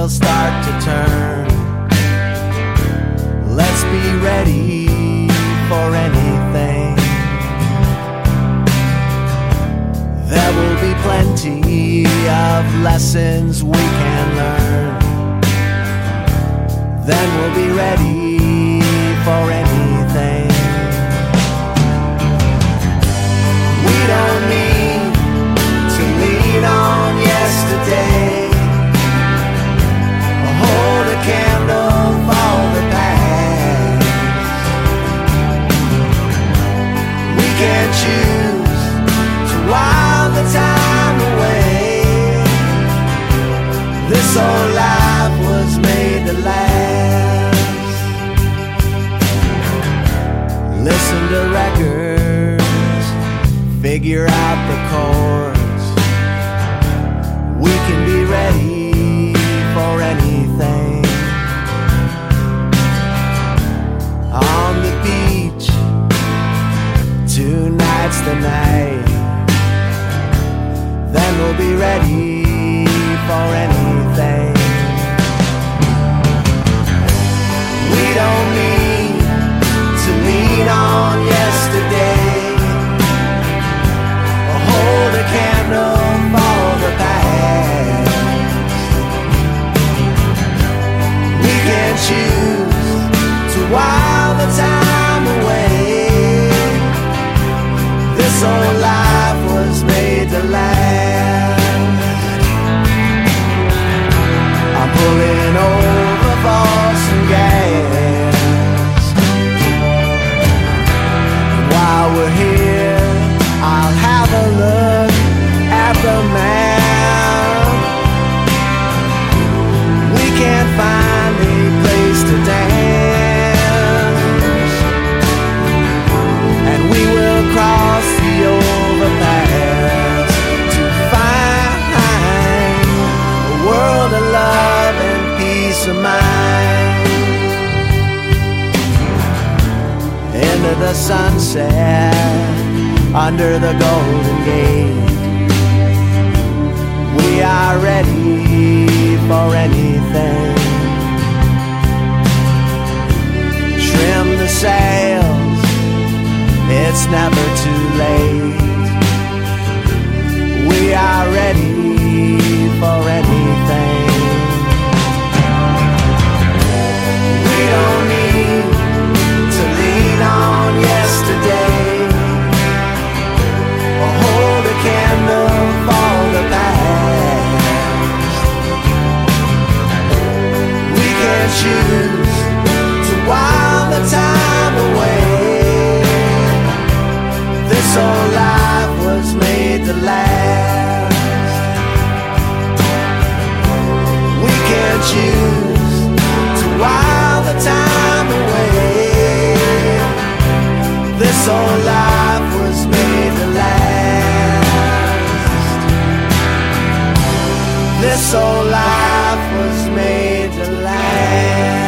will start to turn. Let's be ready for anything. There will be plenty of lessons we can learn. Then we'll be ready for anything. We don't need to lean on yesterday or hold a candle for the past. We can choose to while the time away. This old life was made to last. Listen to records, figure out the chords. We can be ready for anything. On the beach, tonight's the night. Then we'll be ready for anything. We don't need to lean on yesterday or hold a candle for the past. We can choose to while the time away. This old life was made to last. I'm pulling over for some gas. While we're here, I'll have a look at the map. We can't find a place to dance, and we will cross the overpass to find a world of love and peace of mind. Into the sunset, under the Golden Gate. We are ready for anything. Trim the sails, it's never too late. We are ready for anything. We don't need to lean on yesterday or hold a candle for the past. We can choose to while the time away. This old life was made to last. We can choose to while the time away. This old life was made to last. This old life was made to last.